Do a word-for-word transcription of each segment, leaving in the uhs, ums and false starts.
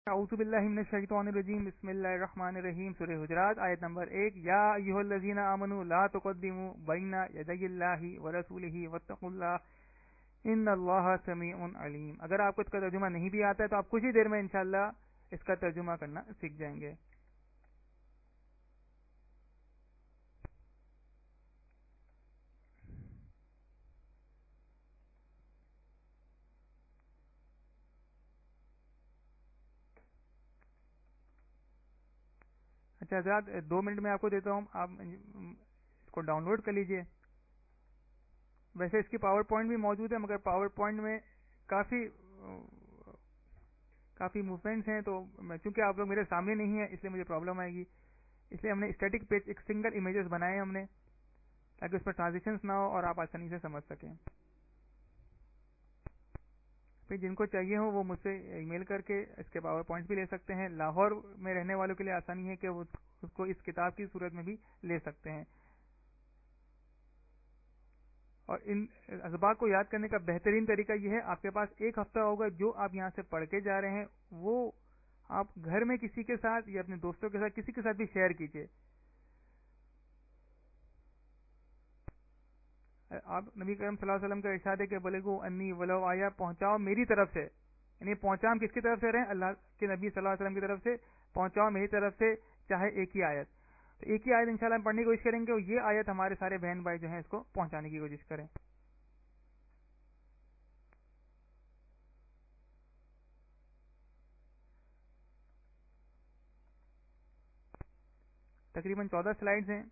اعوذ باللہ من الشیطان الرجیم بسم اللہ الرحمن الرحیم سورہ حجرات آیت نمبر ایک یا ایھا الذین آمنوا لا تقدموا بین یدی اللہ ورسولہ واتقوا اللہ ان اللہ سمیع علیم۔ اگر آپ کو اس کا ترجمہ نہیں بھی آتا ہے تو آپ کچھ ہی دیر میں انشاءاللہ اس کا ترجمہ کرنا سیکھ جائیں گے۔ اچھا حضرات، دو منٹ میں آپ کو دیتا ہوں، آپ اس کو ڈاؤن لوڈ کر لیجئے۔ ویسے اس کی پاور پوائنٹ بھی موجود ہے، مگر پاور پوائنٹ میں کافی کافی موومنٹس ہیں، تو چونکہ آپ لوگ میرے سامنے نہیں ہیں اس لیے مجھے پرابلم آئے گی۔ اس لیے ہم نے اسٹیٹک پیج ایک سنگل امیجز بنائے ہیں ہم نے، تاکہ اس پر ٹرانزیشنز نہ ہو اور آپ آسانی سے سمجھ سکیں۔ پھر جن کو چاہیے ہو وہ مجھ سے ای میل کر کے اس کے پاور پوائنٹس بھی لے سکتے ہیں۔ لاہور میں رہنے والوں کے لیے آسانی ہے کہ وہ اس کو اس کتاب کی صورت میں بھی لے سکتے ہیں۔ اور ان اسباق کو یاد کرنے کا بہترین طریقہ یہ ہے، آپ کے پاس ایک ہفتہ ہوگا، جو آپ یہاں سے پڑھ کے جا رہے ہیں وہ آپ گھر میں کسی کے ساتھ یا اپنے دوستوں کے ساتھ کسی کے ساتھ بھی شیئر کیجیے۔ آپ نبی کریم صلی اللہ علیہ وسلم کا ارشاد ہے کہ بلغوا انی ولو آیا، پہنچاؤ میری طرف سے، یعنی پہنچاؤ ہم کس کی طرف سے رہے ہیں؟ اللہ کے نبی صلی اللہ علیہ وسلم کی طرف سے، پہنچاؤ میری طرف سے، چاہے ایک ہی آیت۔ تو ایک ہی آیت انشاءاللہ ہم پڑھنے کی کوشش کریں گے، اور یہ آیت ہمارے سارے بہن بھائی جو ہیں اس کو پہنچانے کی کوشش کریں۔ تقریباً چودہ سلائیڈز ہیں۔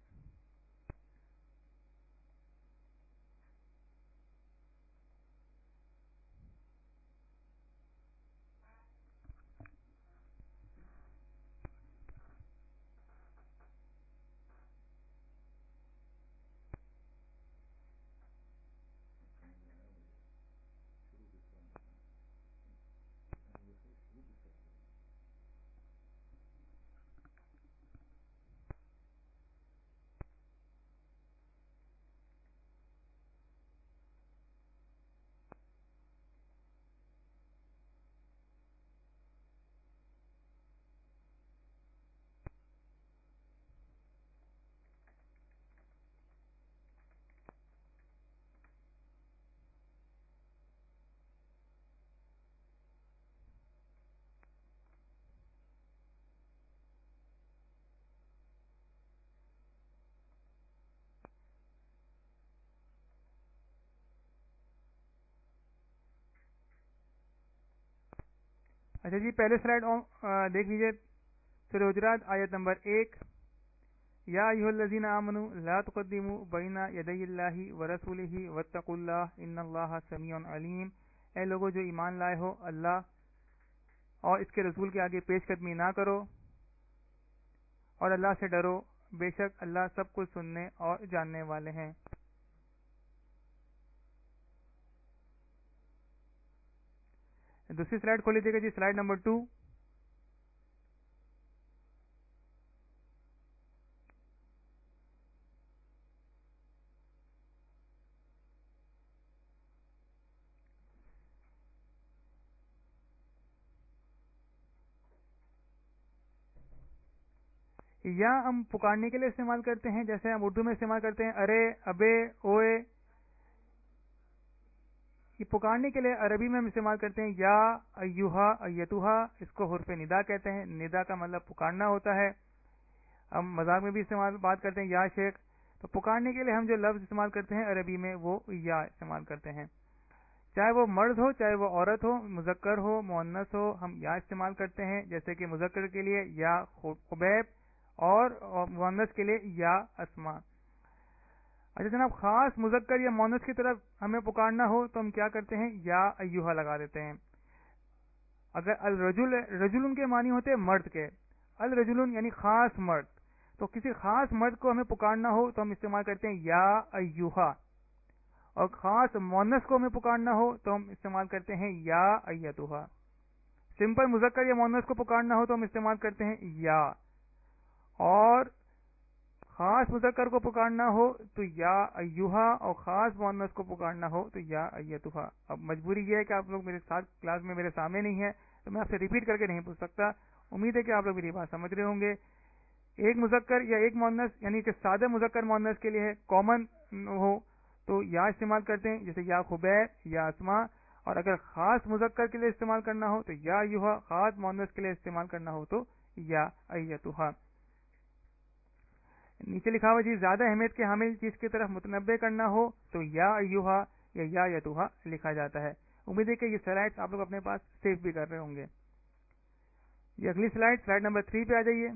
اچھا جی، پہلے سلائیڈ دیکھ لیجیے، سورہ حجرات آیت نمبر ایک، یا ایھا الذین آمنوا لا تقدموا بین یدی اللہ ورسولہ واتقوا اللہ ان اللہ سمیع علیم۔ اے لوگوں جو ایمان لائے ہو، اللہ اور اس کے رسول کے آگے پیش قدمی نہ کرو، اور اللہ سے ڈرو، بے شک اللہ سب کچھ سننے اور جاننے والے ہیں۔ دوسری سلائیڈ کھول لیجیے گا جی، سلائیڈ نمبر ٹو۔ یا ہم پکارنے کے لیے استعمال کرتے ہیں، جیسے ہم اردو میں استعمال کرتے ہیں ارے، ابے، اوئے۔ یہ پکارنے کے لیے عربی میں ہم استعمال کرتے ہیں یا، ایھا، ایتھا، اس کو حرف ندا کہتے ہیں۔ ندا کا مطلب پکارنا ہوتا ہے۔ ہم مذاق میں بھی استعمال بات کرتے ہیں یا شیخ۔ تو پکارنے کے لیے ہم جو لفظ استعمال کرتے ہیں عربی میں وہ یا استعمال کرتے ہیں، چاہے وہ مرد ہو چاہے وہ عورت ہو، مذکر ہو مؤنث ہو، ہم یا استعمال کرتے ہیں۔ جیسے کہ مذکر کے لیے یا خبیب، اور مؤنث کے لیے یا اسما۔ اچھا جناب، خاص مذکر یا مؤنث کی طرف ہمیں پکارنا ہو تو ہم کیا کرتے ہیں؟ یا ایھا لگا دیتے ہیں۔ اگر الرجل، رجل کے معنی ہوتے ہیں مرد کے، الرجل یعنی خاص مرد، تو کسی خاص مرد کو ہمیں پکارنا ہو تو ہم استعمال کرتے ہیں یا ایھا، اور خاص مؤنث کو ہمیں پکارنا ہو تو ہم استعمال کرتے ہیں یا ایتھا۔ سمپل مذکر یا مؤنث کو پکارنا ہو تو ہم استعمال کرتے ہیں یا، اور خاص مذکر کو پکارنا ہو تو یا ایھا، اور خاص مؤنث کو پکارنا ہو تو یا ایتھا۔ اب مجبوری یہ ہے کہ آپ لوگ میرے ساتھ کلاس میں میرے سامنے نہیں ہیں، تو میں آپ سے ریپیٹ کر کے نہیں پوچھ سکتا. امید ہے کہ آپ لوگ میری بات سمجھ رہے ہوں گے. ایک مذکر یا ایک مؤنث یعنی کہ سادہ مذکر مؤنث کے لیے ہے کامن ہو تو یا استعمال کرتے ہیں, جیسے یا خبیر یا اسما. اور اگر خاص مذکر کے لیے استعمال کرنا ہو تو یا ایھا, خاص مؤنث کے لیے استعمال کرنا ہو تو یا ایتھا. نیچے لکھا ہوا جی زیادہ اہمیت کے حامل چیز کی طرف متنبع کرنا ہو تو یا ایھا یا یا یتھا لکھا جاتا ہے. امید ہے کہ یہ سلائڈس آپ لوگ اپنے پاس سیو بھی کر رہے ہوں گے. یہ اگلی سلائڈ سلائڈ نمبر تھری پہ آ جائیے.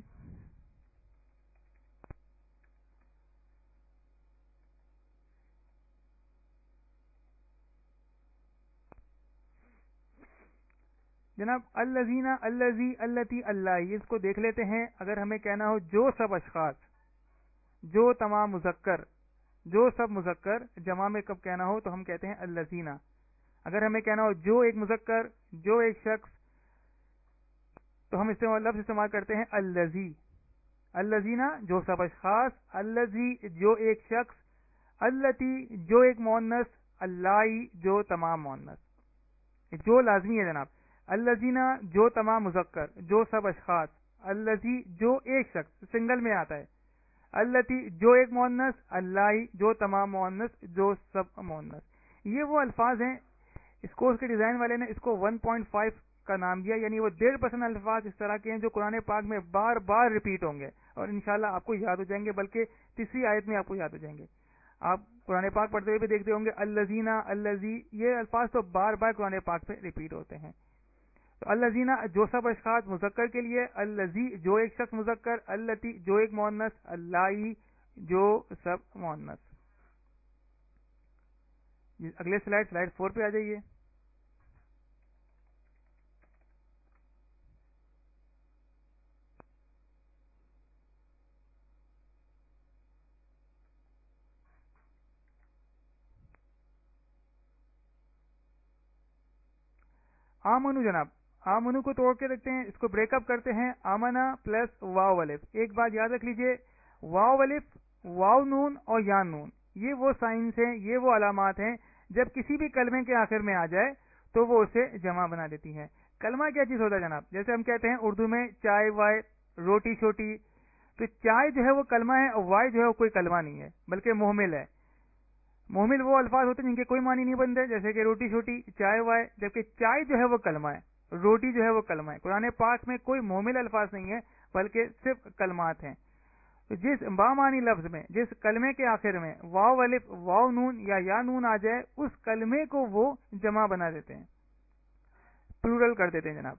جناب الذین, الذی, اللتی, اللہ, اس کو دیکھ لیتے ہیں. اگر ہمیں کہنا ہو جو سب اشخاص, جو تمام مذکر, جو سب مذکر جمع میں کب کہنا ہو تو ہم کہتے ہیں الذین. اگر ہمیں کہنا ہو جو ایک مذکر, جو ایک شخص, تو ہم استعمال لفظ استعمال کرتے ہیں الذی. الذین جو سب اشخاص, الذی جو ایک شخص, اللتی جو ایک مؤنث, اللائی جو تمام مؤنث. جو لازمی ہے جناب. الذین جو تمام مذکر, جو سب اشخاص, الذی جو ایک شخص سنگل میں آتا ہے, اللتی جو ایک مؤنث, اللائی جو تمام مؤنث, جو سب مؤنث. یہ وہ الفاظ ہیں. اس کورس کے ڈیزائن والے نے اس کو ون پوائنٹ فائیو کا نام دیا, یعنی وہ ڈیڑھ پرسینٹ الفاظ اس طرح کے ہیں جو قرآن پاک میں بار بار ریپیٹ ہوں گے اور انشاءاللہ آپ کو یاد ہو جائیں گے, بلکہ تیسری آیت میں آپ کو یاد ہو جائیں گے. آپ قرآن پاک پڑھتے ہوئے بھی دیکھتے ہوں گے الذین, الذی, یہ الفاظ تو بار بار قرآن پاک پہ ریپیٹ ہوتے ہیں. تو الذین جو سب اشخاص مذکر کے لیے, الذی جو ایک شخص مذکر, اللتی جو ایک مؤنث, اللائی جو سب مؤنث. اگلے سلائڈ سلائڈ فور پہ آ جائیے. آمنو جناب, آمنو کو توڑ کے رکھتے ہیں, اس کو بریک اپ کرتے ہیں. آمنا پلس واو الف. ایک بات یاد رکھ لیجئے, واو الف, واو نون اور یا نون, یہ وہ سائنس ہیں, یہ وہ علامات ہیں جب کسی بھی کلمے کے آخر میں آ جائے تو وہ اسے جمع بنا دیتی ہیں. کلمہ کیا چیز ہوتا ہے جناب؟ جیسے ہم کہتے ہیں اردو میں چائے وائے, روٹی چھوٹی, تو چائے جو ہے وہ کلمہ ہے اور وائے جو ہے وہ کوئی کلمہ نہیں ہے بلکہ محمل ہے. محمل وہ الفاظ ہوتے ہیں جن کے کوئی معنی نہیں بنتے, جیسے کہ روٹی چھوٹی, چائے وائے, جبکہ چائے جو ہے وہ کلمہ ہے, روٹی جو ہے وہ کلمہ ہے. قرآن پاک میں کوئی محمل الفاظ نہیں ہے بلکہ صرف کلمات ہیں. تو جس بامانی لفظ میں, جس کلمے کے آخر میں واو الف, واو نون یا یا نون آ جائے, اس کلمے کو وہ جمع بنا دیتے ہیں, پلورل کر دیتے ہیں جناب.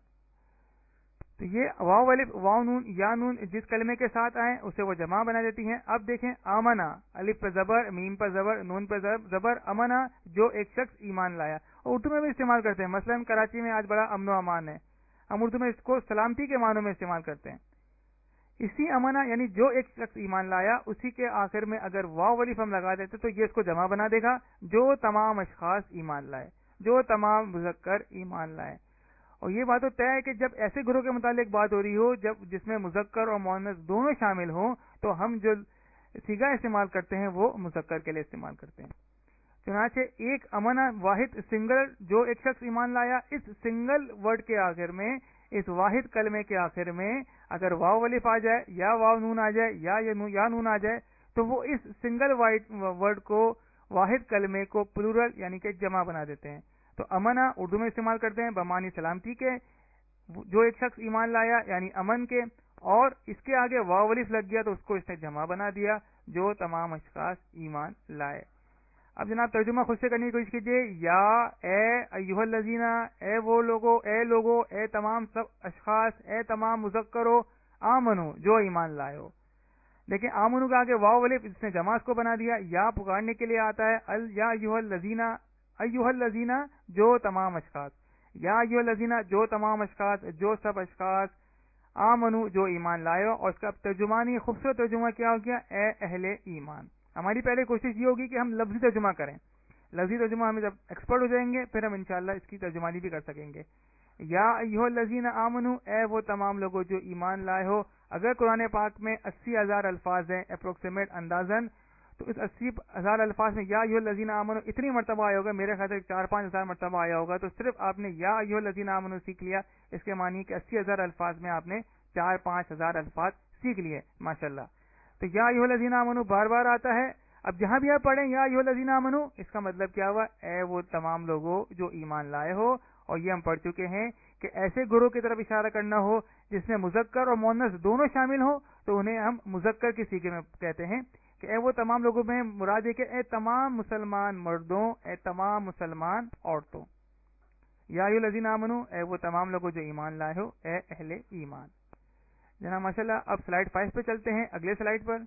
تو یہ واو الف, واو نون, یا نون جس کلمے کے ساتھ آئیں اسے وہ جمع بنا دیتی ہیں. اب دیکھیں آمنا, الف پر زبر, میم پر زبر, نون پر زبر, امنا جو ایک شخص ایمان لایا. اور اردو میں بھی استعمال کرتے ہیں. مثلا کراچی میں آج بڑا امن و امان ہے, ہم اردو میں اس کو سلامتی کے معنوں میں استعمال کرتے ہیں. اسی امنا یعنی جو ایک شخص ایمان لایا, اسی کے آخر میں اگر واو الف ہم لگا دیتے تو یہ اس کو جمع بنا دے گا, جو تمام اشخاص ایمان لائے, جو تمام مذکر ایمان لائے. اور یہ بات تو طے ہے کہ جب ایسے گروہ کے متعلق بات ہو رہی ہو جب جس میں مذکر اور مؤنث دونوں شامل ہوں, تو ہم جو صیغہ استعمال کرتے ہیں وہ مذکر کے لیے استعمال کرتے ہیں. چنانچہ ایک امنا واحد سنگل جو ایک شخص ایمان لایا, اس سنگل ورڈ کے آخر میں, اس واحد کلمے کے آخر میں اگر واو الف آ جائے یا واو نون آ جائے یا یا نون آ جائے تو وہ اس سنگل ورڈ کو, واحد کلمے کو پلورل یعنی کہ جمع بنا دیتے ہیں. تو امنا اردو میں استعمال کرتے ہیں بمانی سلامتی کے, جو ایک شخص ایمان لایا یعنی امن کے, اور اس کے آگے واو الف لگ گیا تو اس کو اس نے جمع بنا دیا, جو تمام اشخاص ایمان لائے. اب جناب ترجمہ خود سے کرنے کی کوشش کیجیے. یا اے ایھا الذین, اے وہ لوگو, اے لوگو, اے تمام سب اشخاص, اے تمام مذکرو, آمنو جو ایمان لائے ہو. لیکن آمنو کے آگے واو الف, اس نے جمع اس کو بنا دیا. یا پکارنے کے لیے آتا ہے, ال یا ایھا الذین, ایھا الذین جو تمام اشخاص, یا ایھا الذین جو تمام اشخاص, جو سب اشخاص, آمنو جو ایمان لائے ہو. اور اس کا ترجمانی خوبصورت ترجمہ کیا ہو گیا, اے اہل ایمان. ہماری پہلے کوشش یہ ہوگی کہ ہم لفظی ترجمہ کریں. لفظی ترجمہ ہمیں جب ایکسپرٹ ہو جائیں گے پھر ہم انشاءاللہ اس کی ترجمانی بھی کر سکیں گے. یا ایھا الذین آمنو, اے وہ تمام لوگوں جو ایمان لائے ہو. اگر قرآن پاک میں اسی ہزار الفاظ ہیں اپروکسیمیٹ اندازاً, تو اس اسی ہزار الفاظ میں یا ایھا الذین آمنو اتنی مرتبہ آیا ہوگا، میرے خیال سے چار پانچ ہزار مرتبہ آیا ہوگا. تو صرف آپ نے یا ایھا الذین آمنو سیکھ لیا، اس کے معنی کہ اسی ہزار الفاظ میں آپ نے چار پانچ ہزار الفاظ سیکھ لیے. ماشاءاللہ. تو یا ایھا الذین آمنو بار بار آتا ہے. اب جہاں بھی آپ پڑھیں یا ایھا الذین آمنو، اس کا مطلب کیا ہوا؟ اے وہ تمام لوگوں جو ایمان لائے ہو. اور یہ ہم پڑھ چکے ہیں کہ ایسے گروہ کی طرف اشارہ کرنا ہو جس میں مذکر اور مؤنث دونوں شامل ہو، تو انہیں ہم مذکر کی صیغے میں کہتے ہیں کہ اے وہ تمام لوگوں میں مراد ہے کہ اے تمام مسلمان مردوں، اے تمام مسلمان عورتوں. یا ایھا الذین آمنو، اے وہ تمام لوگوں جو ایمان لائے ہو، اے اہل ایمان. جناب ماشاءاللہ. اب سلائیڈ فائیو پہ چلتے ہیں، اگلے سلائیڈ پر.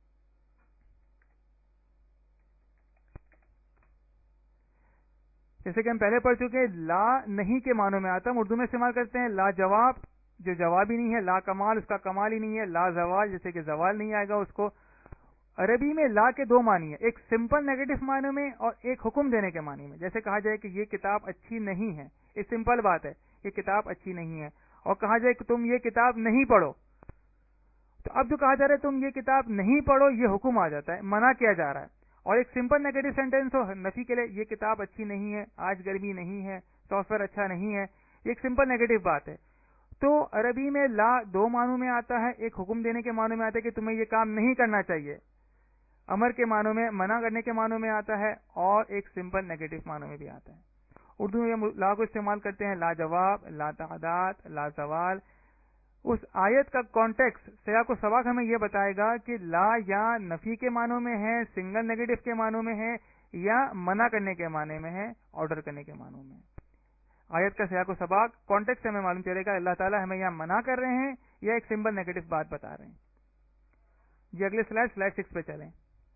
جیسے کہ ہم پہلے پڑھ چکے، لا نہیں کے معنوں میں آتا، ہم اردو میں استعمال کرتے ہیں. لا جواب، جو جواب ہی نہیں ہے. لا کمال، اس کا کمال ہی نہیں ہے. لا زوال، جیسے کہ زوال نہیں آئے گا اس کو. عربی میں لا کے دو معنی ہے، ایک سمپل نیگیٹو معنی میں اور ایک حکم دینے کے معنی میں. جیسے کہا جائے کہ یہ کتاب اچھی نہیں ہے، یہ سمپل بات ہے، یہ کتاب اچھی نہیں ہے. اور کہا جائے کہ تم یہ کتاب نہیں پڑھو، تو اب جو کہا جا رہا ہے تم یہ کتاب نہیں پڑھو، یہ حکم آ جاتا ہے، منع کیا جا رہا ہے. اور ایک سمپل نیگیٹو سینٹینس ہو نفی کے لیے، یہ کتاب اچھی نہیں ہے، آج گرمی نہیں ہے، سافٹ ویئر اچھا نہیں ہے، یہ ایک سمپل نیگیٹو بات ہے. تو عربی میں لا دو معنوں میں آتا ہے، ایک حکم دینے کے معنوں میں آتا ہے کہ تمہیں یہ کام نہیں کرنا چاہیے، امر کے معنوں میں، منع کرنے کے معنوں میں آتا ہے، اور ایک سمپل نیگیٹو معنوں میں بھی آتا ہے. اردو میں لا کو استعمال کرتے ہیں لا جواب، لا تعداد، لا زوال. اس آیت کا کانٹیکس، سیاق و سباق ہمیں یہ بتائے گا کہ لا یا نفی کے معنوں میں ہے، سنگل نیگیٹو کے معنوں میں ہے، یا منع کرنے کے معنی میں ہے، آرڈر کرنے کے معنوں میں. آیت کا سیاق و سباق کانٹیکس سے ہمیں معلوم چلے گا اللہ تعالیٰ ہمیں یہاں منع کر رہے ہیں یا ایک سمبل نیگیٹو بات بتا رہے ہیں. یہ اگلے سلائڈ سلائڈ سکس پہ چلیں.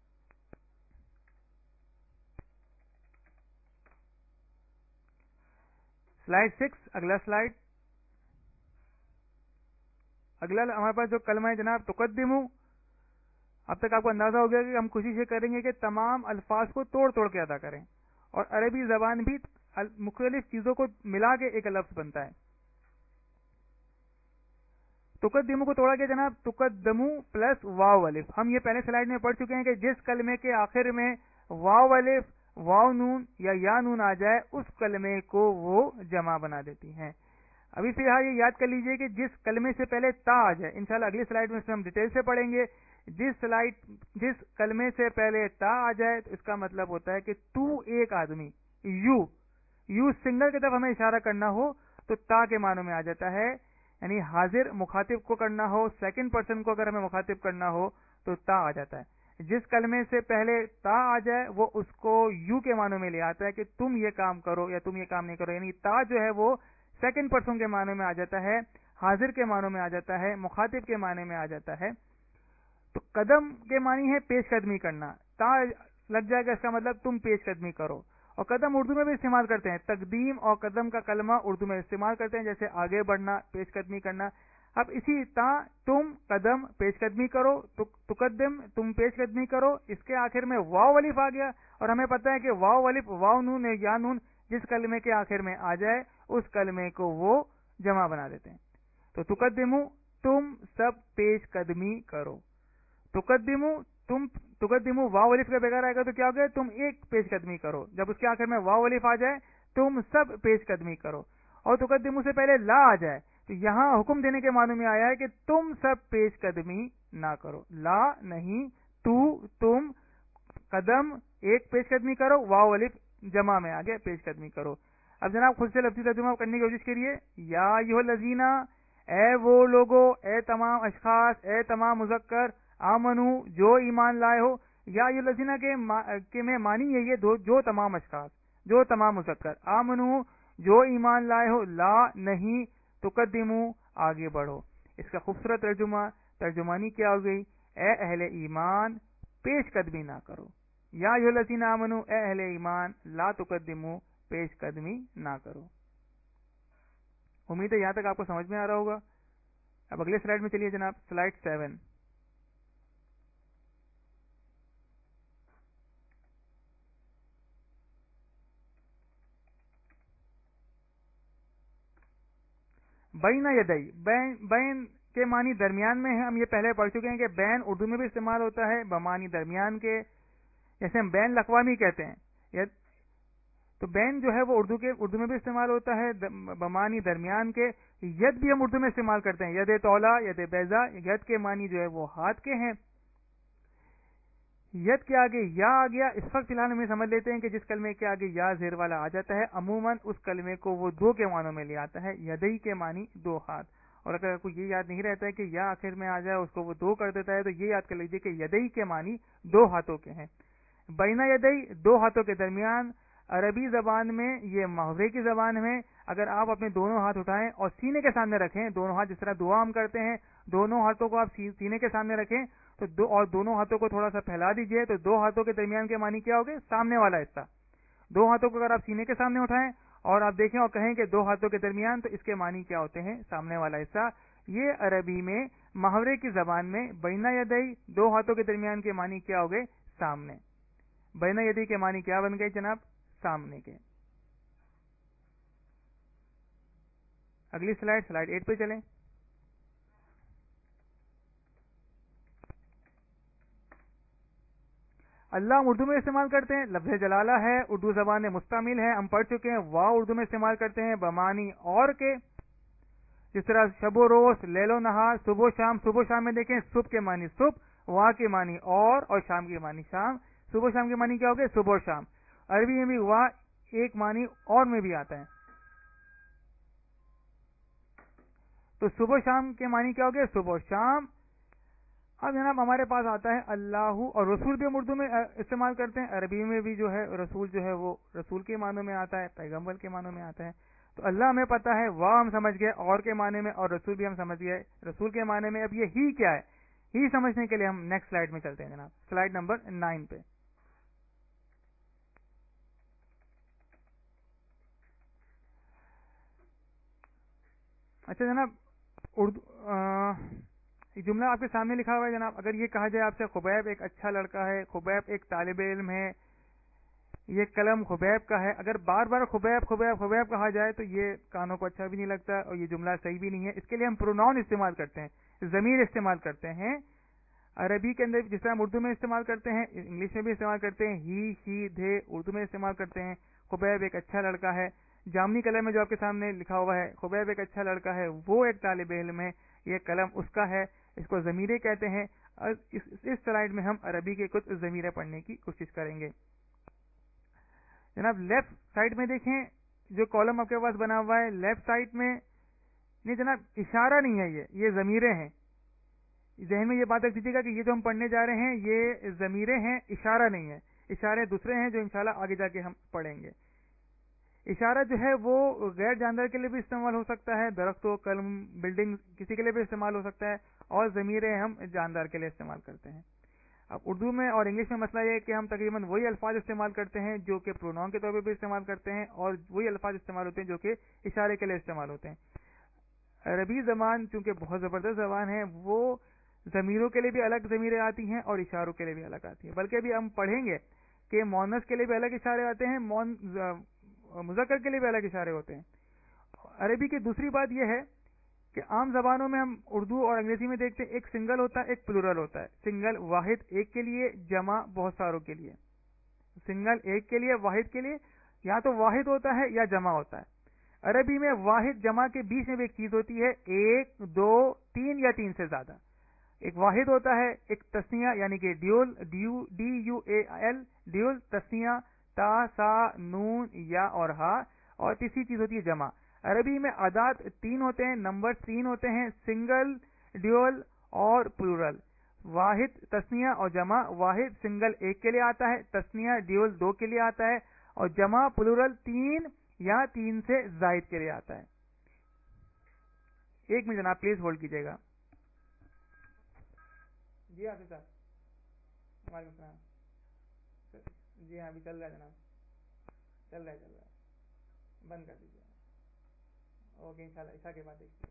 سلائڈ سکس، اگلا سلائڈ. اگلا ہمارے پاس جو کلمہ ہے جناب تقدمو. اب تک آپ کو اندازہ ہو گیا کہ ہم کوشش یہ کریں گے کہ تمام الفاظ کو توڑ توڑ کے ادا کریں، اور عربی زبان بھی مختلف چیزوں کو ملا کے ایک لفظ بنتا ہے. تقدمو کو توڑا گیا جناب تقدمو پلس واو الف. ہم یہ پہلے سلائیڈ میں پڑھ چکے ہیں کہ جس کلمے کے آخر میں واو الف، واو نون یا یا نون آ جائے اس کلمے کو وہ جمع بنا دیتی ہیں. ابھی فی الحال یہ یاد کر لیجئے کہ جس کلمے سے پہلے تا آ جائے، انشاءاللہ اگلی سلائیڈ میں اس میں ہم ڈیٹیل سے پڑھیں گے. جس سلائیڈ جس کلمے سے پہلے تا آ جائے تو اس کا مطلب ہوتا ہے کہ تو ایک آدمی، یو یو سنگل کی طرف ہمیں اشارہ کرنا ہو تو تا کے معنوں میں آ جاتا ہے. یعنی حاضر مخاطب کو کرنا ہو، سیکنڈ پرسن کو اگر ہمیں مخاطب کرنا ہو تو تا آ جاتا ہے. جس کلمے سے پہلے تا آ جائے وہ اس کو یو کے معنوں میں لے آتا ہے کہ تم یہ کام کرو یا تم یہ کام نہیں کرو. یعنی تا جو ہے وہ سیکنڈ پرسن کے معنوں میں آ جاتا ہے، حاضر کے معنوں میں آ جاتا ہے، مخاطب کے معنی میں آ جاتا ہے. تو قدم کے معنی ہے پیش قدمی کرنا، تا لگ جائے گا اس کا مطلب تم پیش قدمی کرو. اور قدم اردو میں بھی استعمال کرتے ہیں، تقدیم اور قدم کا کلمہ اردو میں استعمال کرتے ہیں، جیسے آگے بڑھنا، پیش قدمی کرنا. اب اسی تا تم قدم پیش قدمی کرو، تقدم تم پیش قدمی کرو، اس کے آخر میں واو الف آ گیا. اور ہمیں پتہ ہے کہ واو الف، واو نون یا نون جس کلمے کے آخر میں آ جائے اس کلمے کو وہ جمع بنا دیتے ہیں. تو تقدمو تم سب پیش قدمی کرو. تقدمو تم تقدمو واو الف کے بغیر آئے گا تو کیا ہو گیا؟ تم ایک پیش قدمی کرو. جب اس کے آخر میں واو الف آ جائے تم سب پیش قدمی کرو. اور تقدمو سے پہلے لا آ جائے تو یہاں حکم دینے کے معنوں میں آیا ہے کہ تم سب پیش قدمی نہ کرو. لا نہیں، تو تم قدم ایک پیش قدمی کرو، واو الف جمع میں آگے پیش قدمی کرو. اب جناب خود سے لفظی ترجمہ کرنے کی کوشش کریے. یا ایھا الذین، اے وہ لوگو، اے تمام اشخاص، اے تمام مذکر، آمنو جو ایمان لائے ہو. یا ایھا الذین کے میں معنی ہے یہ دو، جو تمام اشخاص، جو تمام مذکر، آمنو جو ایمان لائے ہو، لا نہیں، تقدمو آگے بڑھو. اس کا خوبصورت ترجمہ ترجمانی کیا ہو گئی؟ اے اہل ایمان پیش قدمی نہ کرو. یا ایھا الذین آمنو، اے اہل ایمان، لا تقدمو پیش قدمی نہ کرو. امید ہے یہاں تک آپ کو سمجھ میں آ رہا ہوگا. اب اگلے سلائیڈ میں چلیے جناب، سلائیڈ سیون. بین یدئی، بین بین کے معنی درمیان میں ہے. ہم یہ پہلے پڑھ چکے ہیں کہ بین اردو میں بھی استعمال ہوتا ہے بمعنی درمیان کے، جیسے ہم بین الاقوامی کہتے ہیں، تو بین جو ہے وہ اردو کے اردو میں بھی استعمال ہوتا ہے بمانی درمیان کے. ید بھی ہم اردو میں استعمال کرتے ہیں، ید تولا، ید بیضا. ید کے معنی جو ہے وہ ہاتھ کے ہیں. ید کے آگے یا آ گیا. اس وقت فی الحال ہم یہ سمجھ لیتے ہیں کہ جس کلمے کے آگے یا زیر والا آ جاتا ہے عموماً اس کلمے کو وہ دو کے معنوں میں لے آتا ہے. یدئی کے معنی دو ہاتھ. اور اگر کوئی یہ یاد نہیں رہتا ہے کہ یا آخر میں آ جائے اس کو وہ دو کر دیتا ہے، تو یہ یاد کر لیجیے کہ یدئی کے معنی دو ہاتھوں کے ہیں. بینا یدئی، دو ہاتھوں کے درمیان. عربی زبان میں یہ محاورے کی زبان میں اگر آپ اپنے دونوں ہاتھ اٹھائیں اور سینے کے سامنے رکھیں، دونوں ہاتھ جس طرح دعا ہم کرتے ہیں، دونوں ہاتھوں کو آپ سینے کے سامنے رکھیں تو دو اور دونوں ہاتھوں کو تھوڑا سا پھیلا دیجئے، تو دو ہاتھوں کے درمیان کے معنی کیا ہوگے؟ سامنے والا حصہ. دو ہاتھوں کو اگر آپ سینے کے سامنے اٹھائیں اور آپ دیکھیں اور کہیں کہ دو ہاتھوں کے درمیان، تو اس کے معنی کیا ہوتے ہیں؟ سامنے والا حصہ. یہ عربی میں محاورے کی زبان میں بینا یدئی، دو ہاتھوں کے درمیان کے معنی کیا ہوگے؟ سامنے. بینا یدئی کے معنی کیا بن گئے جناب؟ سامنے کے. اگلی سلائیڈ، سلائیڈ ایٹ پہ چلیں. اللہ ہم اردو میں استعمال کرتے ہیں، لفظ جلالہ ہے، اردو زبان میں مستعمل ہے، ہم پڑھ چکے ہیں. واہ اردو میں استعمال کرتے ہیں بمانی اور کے، جس طرح شب و روز، لیل و نہار، صبح و شام. صبح و شام میں دیکھیں صبح کے معنی صبح، واہ کے معنی اور اور شام کے معنی شام. صبح و شام کے معنی کیا ہوگے؟ صبح و شام. عربی میں بھی واہ ایک معنی اور میں بھی آتا ہے، تو صبح و شام کے معنی کیا ہوگے؟ صبح و شام. اب جناب ہمارے پاس آتا ہے اللہ، اور رسول بھی ہم اردو میں استعمال کرتے ہیں. عربی میں بھی جو ہے رسول جو ہے وہ رسول کے معنوں میں آتا ہے، پیغمبر کے معنوں میں آتا ہے. تو اللہ ہمیں پتا ہے، واہ ہم سمجھ گئے اور کے معنی میں، اور رسول بھی ہم سمجھ گئے رسول کے معنی میں. اب یہ ہی کیا ہے، ہی سمجھنے کے لیے ہم نیکسٹ سلائیڈ میں چلتے ہیں جناب، سلائیڈ نمبر نائن پہ. اچھا جناب، اردو جملہ آپ کے سامنے لکھا ہوا ہے جناب. اگر یہ کہا جائے آپ سے خبیب ایک اچھا لڑکا ہے، خبیب ایک طالب علم ہے، یہ قلم خبیب کا ہے، اگر بار بار خبیب خبیب خبیب کہا جائے تو یہ کانوں کو اچھا بھی نہیں لگتا اور یہ جملہ صحیح بھی نہیں ہے. اس کے لیے ہم پروناؤن استعمال کرتے ہیں، ضمیر استعمال کرتے ہیں. عربی کے اندر جس طرح ہم اردو میں استعمال کرتے ہیں، انگلش میں بھی استعمال کرتے ہیں. ہی، شی، دے اردو میں استعمال کرتے ہیں. خبیب ایک اچھا لڑکا ہے. جامنی کلر میں جو آپ کے سامنے لکھا ہوا ہے، خبیب ایک اچھا لڑکا ہے، وہ ایک طالب علم ہے، یہ قلم اس کا ہے. اس کو ضمیریں کہتے ہیں. اس اس سلائیڈ میں ہم عربی کے کچھ ضمیریں پڑھنے کی کوشش کریں گے. جناب لیفٹ سائڈ میں دیکھیں جو کالم آپ کے پاس بنا ہوا ہے، لیفٹ سائڈ میں نہیں جناب، اشارہ نہیں ہے، یہ یہ ضمیریں ہیں. ذہن میں یہ بات رکھ دیجیے گا کہ یہ جو ہم پڑھنے جا رہے ہیں یہ ضمیریں ہیں، اشارہ نہیں ہے. اشارے دوسرے ہیں جو انشاءاللہ آگے جا کے ہم پڑھیں گے. اشارہ جو ہے وہ غیر جاندار کے لیے بھی استعمال ہو سکتا ہے، درختوں، قلم، بلڈنگ کسی کے لیے بھی استعمال ہو سکتا ہے، اور ضمیریں ہم جاندار کے لیے استعمال کرتے ہیں. اب اردو میں اور انگلش میں مسئلہ یہ ہے کہ ہم تقریباً وہی الفاظ استعمال کرتے ہیں جو کہ پروناؤن کے طور پہ بھی استعمال کرتے ہیں، اور وہی الفاظ استعمال ہوتے ہیں جو کہ اشارے کے لیے استعمال ہوتے ہیں. عربی زبان چونکہ بہت زبردست زبان ہے، وہ ضمیروں کے لیے بھی الگ ضمیریں آتی ہیں اور اشاروں کے لیے بھی الگ آتی ہیں. بلکہ ابھی ہم پڑھیں گے کہ مونس کے لیے بھی الگ اشارے آتے ہیں، مذکر کے لیے بھی الگ اشارے ہوتے ہیں. عربی کی دوسری بات یہ ہے کہ عام زبانوں میں ہم اردو اور انگریزی میں دیکھتے ہیں ایک سنگل ہوتا ہے، ایک پلورل ہوتا ہے. سنگل واحد ایک کے لیے، جمع بہت ساروں کے لیے. سنگل ایک کے لیے، واحد کے لیے یا تو واحد ہوتا ہے یا جمع ہوتا ہے. عربی میں واحد جمع کے بیچ میں بھی ایک چیز ہوتی ہے، ایک، دو، تین یا تین سے زیادہ. ایک واحد ہوتا ہے، ایک تسنیہ یعنی کہ ڈیول، ڈیو D U A L dual, تسنیہ تا، سا، نون، یا اور ہا، اور تیسری چیز ہوتی ہے جمع. عربی میں اعداد تین ہوتے ہیں، نمبر تین ہوتے ہیں، سنگل، ڈیول اور پلورل. واحد تسنیہ اور جمع. واحد سنگل ایک کے لیے آتا ہے، تسنیہ ڈیول دو کے لیے آتا ہے، اور جمع پلورل تین یا تین سے زائد کے لیے آتا ہے. ایک منٹ جناب پلیز ہولڈ کیجیے گا. جی آصف صاحب، وعلیکم السلام. جی ہاں ابھی چل رہا ہے جناب، چل رہا ہے چل رہا ہے بند کر دیجیے. اوکے انشاءاللہ عشاء کے بعد دیکھیے.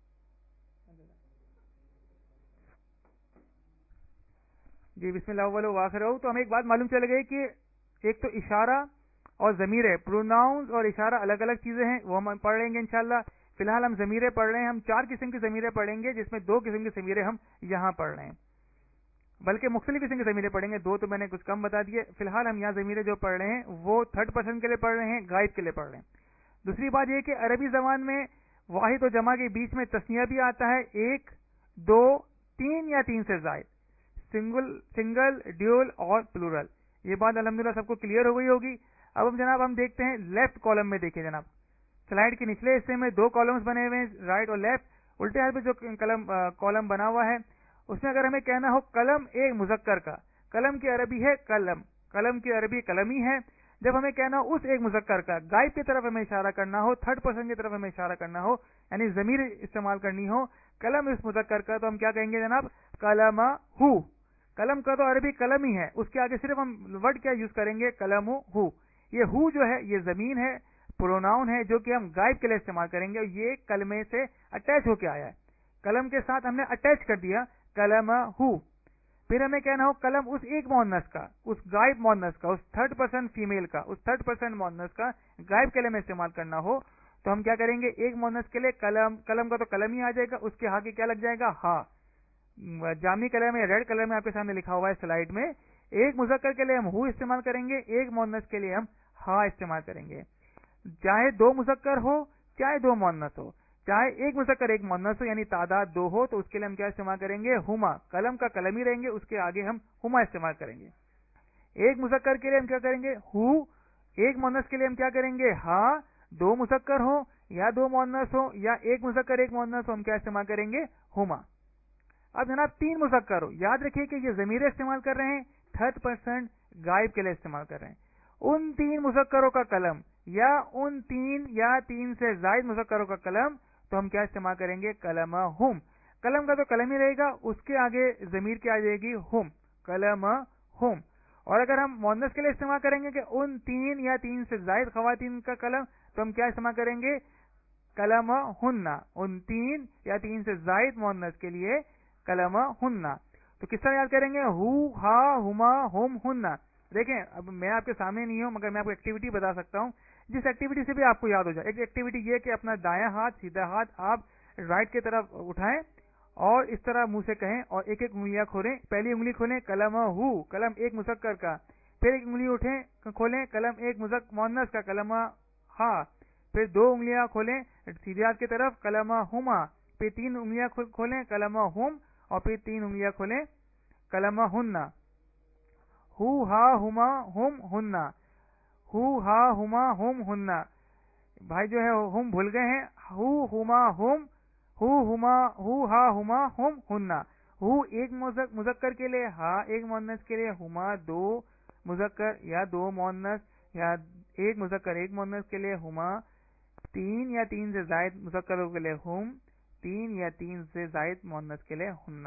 جی بسم اللہ اول و آخر ہو. تو ہمیں ایک بات معلوم چل گئی کہ ایک تو اشارہ اور ضمیریں، پروناؤنز اور اشارہ الگ الگ چیزیں ہیں، وہ ہم پڑھ لیں گے انشاءاللہ. فی الحال ہم ضمیریں پڑھ رہے ہیں. ہم چار قسم کی ضمیریں پڑھیں گے جس میں دو قسم کی ضمیریں ہم یہاں پڑھ رہے ہیں. بلکہ مختلف قسم کے ضمیریں پڑھیں گے. دو تو میں نے کچھ کم بتا دیے. فی الحال ہم یہاں ضمیریں جو پڑھ رہے ہیں وہ تھرڈ پرسن کے لیے پڑھ رہے ہیں, غائب کے لیے پڑھ رہے ہیں. دوسری بات یہ کہ عربی زبان میں واحد و جمع کے بیچ میں تسنیہ بھی آتا ہے, ایک, دو, تین یا تین سے زائد, سنگل سنگل ڈیول اور پلورل. یہ بات الحمدللہ سب کو کلیئر ہو گئی ہوگی. اب ہم جناب ہم دیکھتے ہیں لیفٹ کالم میں. دیکھیں جناب سلائڈ کے نچلے حصے میں دو کالمز بنے ہوئے ہیں, رائٹ اور لیفٹ. الٹے ہاتھ پہ جو کلم کالم بنا ہوا ہے اس میں اگر ہمیں کہنا ہو قلم ایک مذکر کا, قلم کی عربی ہے قلم, قلم کی عربی قلمی ہے. جب ہمیں کہنا ہو اس ایک مذکر کا, غائب کی طرف ہمیں اشارہ کرنا ہو, تھرڈ پرسن کی طرف ہمیں اشارہ کرنا ہو, یعنی ضمیر استعمال کرنی ہو قلم اس مذکر کا, تو ہم کیا کہیں گے جناب؟ قلم ہو. قلم کا تو عربی قلم ہی ہے, اس کے آگے صرف ہم ورڈ کیا یوز کریں گے؟ قلم ہو. یہ ہو جو ہے یہ زمین ہے, پروناؤن ہے جو کہ ہم غائب کے لیے استعمال کریں گے. یہ کلمے سے اٹیچ ہو کے آیا ہے, قلم کے ساتھ ہم نے اٹیچ کر دیا قلم ہو. پھر ہمیں کہنا ہو قلم اس ایک مؤنث کا, اس غائب مؤنث کا, اس تھرڈ پرسن فیمیل کا, اس تھرڈ پرسن مؤنث کا غائب کے لیے میں استعمال کرنا ہو, تو ہم کیا کریں گے؟ ایک مؤنث کے لیے قلم, قلم کا تو قلم ہی آ جائے گا, اس کے آگے کیا لگ جائے گا؟ ہاں. جامنی کلر میں, ریڈ کلر میں آپ کے سامنے لکھا ہوا ہے سلائیڈ میں. ایک مذکر کے لیے ہم ہو استعمال کریں گے, ایک مؤنث کے لیے ہم ہاں استعمال کریں گے. چاہے دو مذکر ہو چاہے دو مؤنث ہو, چاہے ایک مذکر ایک مؤنث ہو یعنی تعداد دو ہو, تو اس کے لیے ہم کیا استعمال کریں گے؟ ہما. قلم کا قلم ہی رہیں گے, اس کے آگے ہم ہما استعمال کریں گے. ایک مذکر کے لیے ہم کیا کریں گے؟ ہو. ایک مؤنث کے لیے ہم کیا کریں گے؟ ہاں. دو مذکر ہو یا دو مؤنث ہو یا ایک مذکر ایک مؤنث ہو, ہم کیا استعمال کریں گے؟ ہما. اب جناب تین مذکر ہو, یاد رکھیے کہ یہ ضمیریں استعمال کر رہے ہیں تھرڈ پرسن غائب کے لیے استعمال کر رہے ہیں. ان تین مذکروں کا قلم یا ان تین یا تین سے زائد مذکروں کا قلم, تو ہم کیا استعمال کریں گے؟ قلم ہم. قلم کا تو قلم ہی رہے گا, اس کے آگے ضمیر کیا آ جائے گی؟ ہم. قلم ہم. اور اگر ہم مؤنث کے لیے استعمال کریں گے کہ ان تین یا تین سے زائد خواتین کا قلم, تو ہم کیا استعمال کریں گے؟ قلم ہننا. ان تین یا تین سے زائد مؤنث کے لیے قلم ہننا. تو کس طرح یاد کریں گے؟ ہو, ہا, ہما, ہم, ہننا. دیکھیں اب میں آپ کے سامنے نہیں ہوں مگر میں آپ کو ایکٹیویٹی بتا سکتا ہوں جس ایکٹیویٹی سے بھی آپ کو یاد ہو جائے. ایک ایکٹیویٹی یہ کہ اپنا دایاں ہاتھ, سیدھا ہاتھ آپ رائٹ کی طرف اٹھائیں اور اس طرح منہ سے کہیں اور ایک ایک انگلیاں کھولیں. پہلی انگلی کھولیں قلم ہو, قلم ایک مذکر کا. پھر ایک انگلی اٹھیں کھولیں قلم ایک مذکر مؤنث کا, قلم ہا. پھر دو انگلیاں کھولیں سیدھے ہاتھ کی طرف, قلم ہما. پھر تین انگلیاں کھولیں قلم ہم, اور پھر تین انگلیاں کھولیں قلم ہننا. ہو, ہا, ہما, ہم, ہننا. ہو, ہا, ہما, ہم, ہننا. بھائی جو ہے ہم بھول گئے ہیں. ہو, ہما, ہم, ہو, ہما, ہو, ہا, ہما, ہم, ہننا. ہو ایک مذکر کے لیے, ہا ایک مؤنث کے لیے, ہما دو مذکر یا دو مؤنث یا ایک مذکر ایک مؤنث کے لیے, ہما تین یا تین سے زائد مذکروں کے لیے, ہم تین یا تین سے زائد مؤنث کے لیے, ہننا.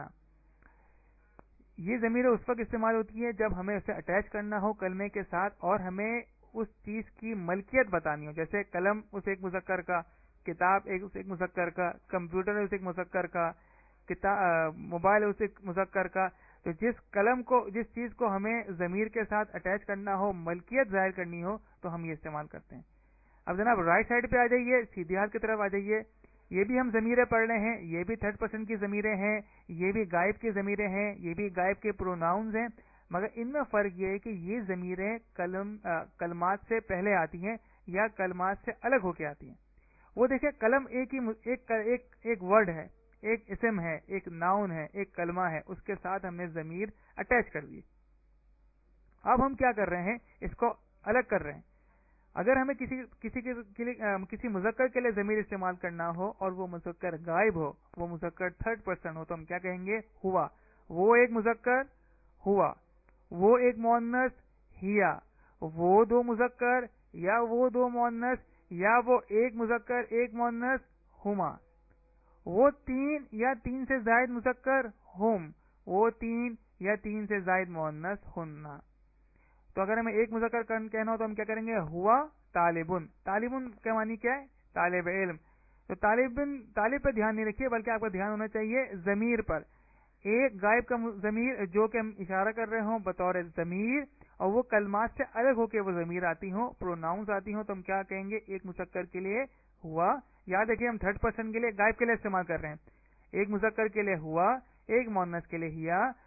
یہ ضمیریں اس وقت استعمال ہوتی ہے جب ہمیں اسے اٹیچ کرنا ہو کلمے کے ساتھ اور ہمیں اس چیز کی ملکیت بتانی ہو. جیسے قلم اس ایک مذکر کا, کتاب ایک اس ایک مذکر کا, کمپیوٹر اس ایک مذکر کا, موبائل اس ایک مذکر کا. تو جس قلم کو, جس چیز کو ہمیں ضمیر کے ساتھ اٹیچ کرنا ہو, ملکیت ظاہر کرنی ہو, تو ہم یہ استعمال کرتے ہیں. اب جناب رائٹ سائڈ پہ آ جائیے, سیدھے ہاتھ کی طرف آ جائیے. یہ بھی ہم ضمیریں پڑھ رہے ہیں, یہ بھی تھرڈ پرسن کی ضمیریں ہیں, یہ بھی غائب کی ضمیریں ہیں, یہ بھی غائب کے پروناؤنز ہیں. مگر ان میں فرق یہ ہے کہ یہ ضمیریں کلم کلمات سے پہلے آتی ہیں یا کلمات سے الگ ہو کے آتی ہیں. وہ دیکھیں قلم ایک ہی ایک ایک ایک ورڈ ہے, ایک اسم ہے, ایک ناؤن ہے, ایک کلمہ ہے, اس کے ساتھ ہم نے ضمیر اٹیچ کر دی. اب ہم کیا کر رہے ہیں؟ اس کو الگ کر رہے ہیں. اگر ہمیں کسی کسی کے کسی مذکر کے لیے ضمیر استعمال کرنا ہو اور وہ مذکر غائب ہو, وہ مذکر تھرڈ پرسن ہو, تو ہم کیا کہیں گے؟ ہوا. وہ ایک مذکر ہوا, وہ ایک مؤنث ہیا, وہ دو مذکر یا وہ دو مؤنث یا وہ ایک مذکر ایک مؤنث ہما, وہ تین یا تین سے زائد مذکر ہم, وہ تین یا تین سے زائد مؤنث ہننا. تو اگر ہمیں ایک مذکر کہنا ہو تو ہم کیا کریں گے؟ ہوا طالبن. طالبن کا معنی کیا ہے؟ طالب علم. تو طالبن, طالب پہ دھیان نہیں رکھیے بلکہ آپ کا دھیان ہونا چاہیے ضمیر پر. ایک غائب کا ضمیر جو کہ ہم اشارہ کر رہے ہوں بطور ضمیر, اور وہ کلمات سے الگ ہو کے وہ ضمیر آتی ہوں, پروناؤنز آتی ہوں, تو ہم کیا کہیں گے؟ ایک مذکر کے لیے ہوا. یاد رکھیے ہم تھرڈ پرسن کے لیے غائب کے لیے استعمال کر رہے ہیں. ایک مذکر کے لیے ہوا, ایک مؤنث کے لیے ہیا,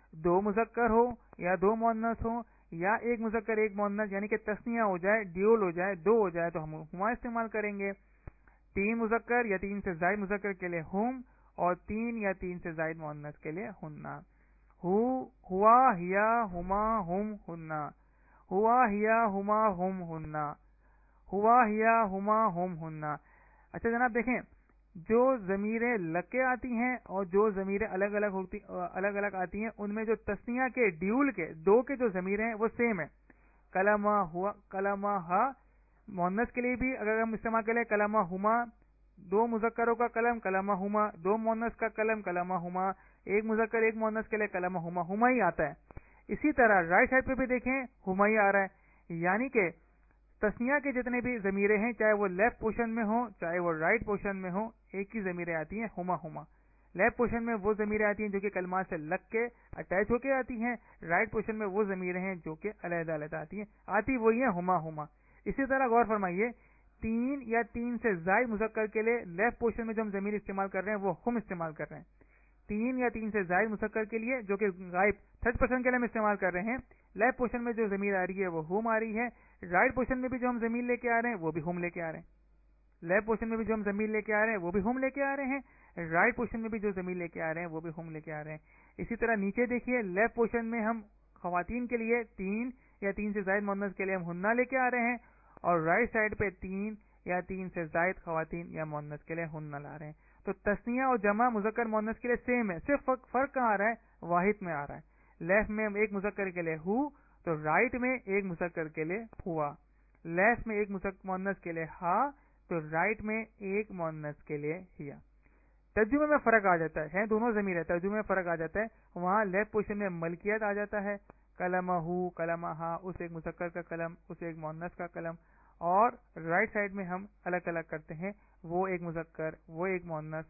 دو مذکر ہو یا دو مؤنث ہو یا ایک مذکر ایک مؤنث یعنی کہ تثنیہ ہو جائے، ڈیول ہو جائے، دو ہو جائے تو ہم ہما استعمال کریں گے. تین مذکر یا تین سے زائد مذکر کے لیے ہم، اور تین یا تین سے زائد مؤنث کے لیے ہننا. ہو، ہوا، ہیا، ہما، ہم، ہننا. ہوا، ہیا، ہما، ہم، ہننا. ہوا، ہیا، ہما، ہم، ہننا. اچھا جناب دیکھیں، جو ضمیریں لگ کے آتی ہیں اور جو ضمیریں الگ الگ ہوتی الگ الگ آتی ہیں، ان میں جو تثنیہ کے ڈیول کے دو کے جو ضمیر ہیں وہ سیم ہے. کلمہ ہوا، کلمہ ہا، مؤنث کے لیے بھی اگر ہم استعمال کریں کلمہ ہما، دو مذکروں کا کلم کلمہ ہما، دو مؤنث کا کلم کلمہ ہما، ایک مذکر ایک مؤنث کے لیے کلمہ ہما ہما ہی آتا ہے. اسی طرح رائٹ سائڈ پہ بھی دیکھیں ہما ہی آ رہا ہے، یعنی کہ تثنیہ کے جتنے بھی ضمیریں ہیں چاہے وہ لیفٹ پورشن میں ہوں چاہے وہ رائٹ پورشن میں ہوں، ایک ہی ضمیریں آتی ہیں ہما ہما. لیفٹ پورشن میں وہ ضمیریں آتی ہیں جو کہ کلمات سے لگ کے اٹیچ ہو کے آتی ہیں، رائٹ پورشن میں وہ ضمیریں ہیں جو کہ علیحدہ علیحدہ آتی ہیں، آتی وہی ہیں ہما ہما. اسی طرح غور فرمائیے، تین یا تین سے زائد مذکر کے لیے لیفٹ پورشن میں جو ہم ضمیر استعمال کر رہے ہیں وہ ہم استعمال کر رہے ہیں. تین یا تین سے زائد مذکر کے لیے جو کہ غائب تھرڈ پرسن کے لیے ہم استعمال کر رہے ہیں، لیفٹ پورشن میں جو ضمیر آ رہی ہے وہ ہم آ رہی ہے. رائٹ پورشن میں بھی جو ہم ضمیر لے کے آ رہے ہیں وہ بھی ہم لے کے آ رہے ہیں. لیفٹ پورشن میں بھی جو ہم ضمیر لے کے آ رہے ہیں وہ بھی ہم لے کے آ رہے ہیں، رائٹ پورشن میں بھی جو ضمیر لے کے آ رہے ہیں وہ بھی ہم لے کے آ رہے ہیں. اسی طرح نیچے دیکھیے، لیفٹ پورشن میں ہم خواتین کے لیے تین یا تین سے زائد مؤنث کے لیے ہم ہننا لے کے آ رہے ہیں، اور رائٹ سائڈ پہ تین یا تین سے زائد خواتین یا مؤنث کے لیے ہننا لا رہے ہیں. تو تثنیہ اور جمع مذکر مؤنث کے لیے سیم ہے، صرف فرق کہاں آ رہا ہے؟ واحد میں آ رہا ہے. لیفٹ میں ایک مذکر کے لیے ہو تو رائٹ میں ایک مذکر کے لیے ہوا. لیفٹ میں ایک مؤنث کے لیے ہا تو رائٹ میں ایک مؤنث کے لیے ہیا. ترجمے میں فرق آ جاتا ہے، دونوں ضمیر ہے، ترجمے میں فرق آ جاتا ہے. وہاں لیفٹ پوزیشن میں ملکیت آ جاتا ہے، کلمہ ہو، کلمہ ہا، اس ایک مذکر کا کلم، اس ایک مؤنث کا کلم. اور رائٹ سائڈ میں ہم الگ الگ کرتے ہیں، وہ ایک مذکر، وہ ایک مؤنث،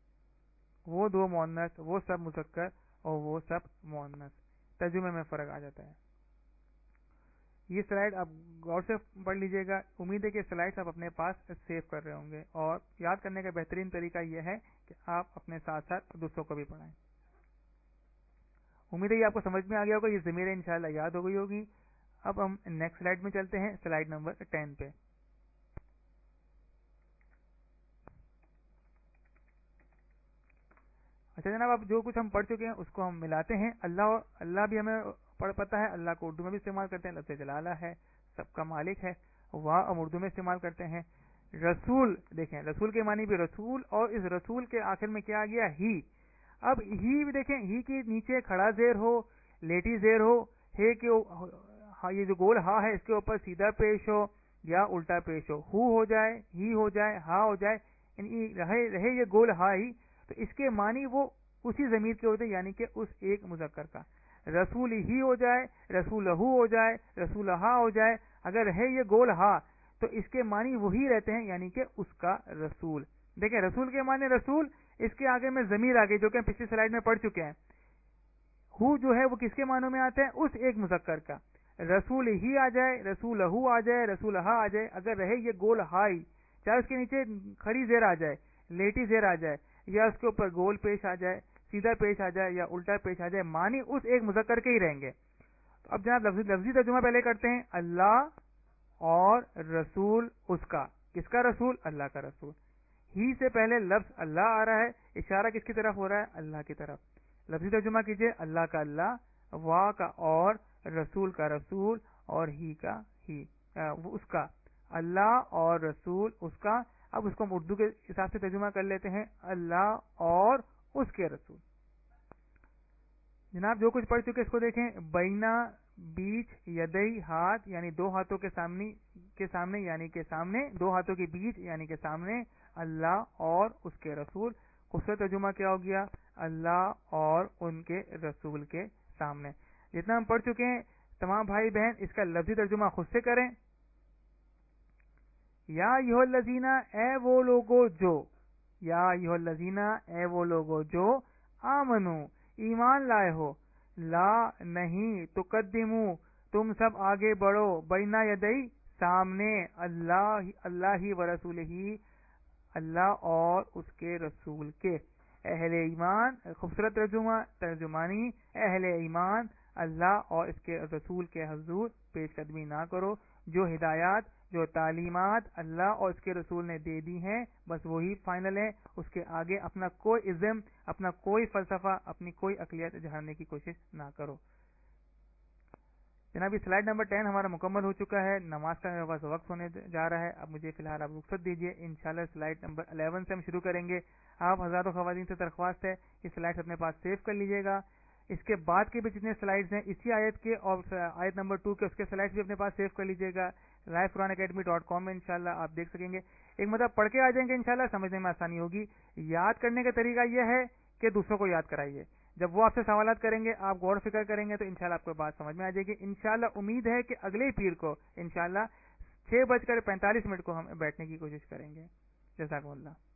وہ دو مؤنث، وہ سب مذکر اور وہ سب مؤنث. ترجمے میں فرق آ جاتا ہے. یہ سلائیڈ آپ غور سے پڑھ لیجئے گا. امید ہے کہ سلائیڈز آپ اپنے پاس سیو کر رہے ہوں گے، اور یاد کرنے کا بہترین طریقہ یہ ہے کہ آپ اپنے ساتھ ساتھ دوسروں کو بھی پڑھائیں. امید ہے یہ آپ کو سمجھ میں آ گیا ہوگا، یہ ضمیریں انشاءاللہ یاد ہو گئی ہوگی. اب ہم نیکسٹ سلائیڈ میں چلتے ہیں، سلائیڈ نمبر ٹین پہ. اچھا جناب، اب جو کچھ ہم پڑھ چکے ہیں اس کو ہم ملاتے ہیں. اللہ اللہ بھی ہمیں پڑھ پتا ہے، اللہ کو اردو میں بھی استعمال کرتے ہیں، لفظ جلالہ ہے، سب کا مالک ہے. واہ ہم اردو میں استعمال کرتے ہیں. رسول، دیکھیں رسول کے معنی بھی رسول، اور اس رسول کے آخر میں کیا آ گیا؟ ہی. اب ہی بھی دیکھیں، ہی کے نیچے کھڑا زیر ہو، لیٹی زیر ہو، ہے کہ یہ جو گول ہا ہے اس کے اوپر سیدھا پیش ہو یا الٹا پیش ہو، ہو ہو جائے، ہی ہو جائے، ہا ہو جائے، یعنی رہے رہے یہ گول ہا ہی، تو اس کے معنی وہ اسی ضمیر کے ہوتے ہیں، یعنی کہ اس ایک مذکر کا. رسول ہی ہو جائے، رسول ہو ہو جائے، رسول ہا ہو جائے، اگر رہے یہ گول ہا تو اس کے معنی وہی رہتے ہیں، یعنی کہ اس کا رسول. دیکھیں رسول کے معنی رسول، اس کے آگے میں ضمیر آگے جو کہ پچھلی سلائیڈ میں پڑھ چکے ہیں. ہو جو ہے وہ کس کے معنوں میں آتا ہے؟ اس ایک مذکر کا. رسول ہی آ جائے، رسول ہو آ جائے، رسول ہا آ جائے، اگر رہے یہ گول ہائی، چاہے اس کے نیچے کھڑی زیر آ جائے، لیٹی زیر آ جائے، یا اس کے اوپر گول پیش آ جائے، سیدھا پیش آ جائے یا الٹا پیش آ جائے، معنی اس ایک مذکر کے ہی رہیں گے. تو اب جناب لفظی لفظی ترجمہ پہلے کرتے ہیں. اللہ اور رسول اس کا. کس کا رسول؟ اللہ کا رسول. ہی سے پہلے لفظ اللہ آ رہا ہے، اشارہ کس کی طرف ہو رہا ہے؟ اللہ کی طرف. لفظی ترجمہ کیجئے، اللہ کا اللہ، واہ کا اور، رسول کا رسول، اور ہی کا ہی، اس کا. اللہ اور رسول اس کا. اب اس کو ہم اردو کے حساب سے ترجمہ کر لیتے ہیں، اللہ اور اس کے رسول. جناب جو کچھ پڑھ چکے اس کو دیکھیں. بینا، بیچ، یدئی، ہاتھ یعنی دو ہاتھوں کے سامنے کے سامنے یعنی کہ سامنے، دو ہاتھوں کے بیچ یعنی کہ سامنے، اللہ اور اس کے رسول. خوبصورت ترجمہ کیا ہو گیا؟ اللہ اور ان کے رسول کے سامنے. جتنا ہم پڑھ چکے ہیں تمام بھائی بہن اس کا لفظی ترجمہ خود سے کریں. یا ایھا الذین، اے وہ لوگو جو، یا ایھا الذین، اے وہ لوگو جو، آمنو ایمان لائے ہو، لا نہیں، تقدمو تم سب آگے بڑھو، بینا یدئی سامنے، اللہ اللہ ہی و رسول ہی، اللہ اور اس کے رسول کے. اہل ایمان، خوبصورت ترجمہ ترجمانی، اہل ایمان اللہ اور اس کے رسول کے حضور پیش قدمی نہ کرو، جو ہدایات جو تعلیمات اللہ اور اس کے رسول نے دے دی ہیں بس وہی فائنل ہے، اس کے آگے اپنا کوئی ازم، اپنا کوئی فلسفہ، اپنی کوئی عقلیت جھاڑنے کی کوشش نہ کرو۔ جناب سلائیڈ نمبر ٹین ہمارا مکمل ہو چکا ہے، نماز کا میرے پاس وقت ہونے جا رہا ہے، اب مجھے فی الحال آپ رخصت دیجیے، انشاءاللہ سلائیڈ نمبر الیون سے ہم شروع کریں گے۔ آپ حضرات و خواتین سے درخواست ہے کہ سلائیڈ اپنے پاس سیو کر لیجیے گا، اس کے بعد کے بھی جتنے سلائیڈز ہیں اسی آیت کے اور آیت نمبر ٹو کے اس کے سلائیڈز بھی اپنے پاس سیو کر لیجیے گا، life Quran academy dot com میں انشاءاللہ آپ دیکھ سکیں گے۔ ایک مطلب پڑھ کے آ جائیں گے انشاءاللہ، سمجھنے میں آسانی ہوگی۔ یاد کرنے کا طریقہ یہ ہے کہ دوسروں کو یاد کرائیے، جب وہ آپ سے سوالات کریں گے آپ غور و فکر کریں گے تو انشاءاللہ آپ کو بات سمجھ میں آ جائے گی۔ انشاءاللہ امید ہے کہ اگلے پیر کو انشاءاللہ چھ بج کر پینتالیس منٹ کو ہم بیٹھنے کی کوشش کریں گے۔ جزاک اللہ۔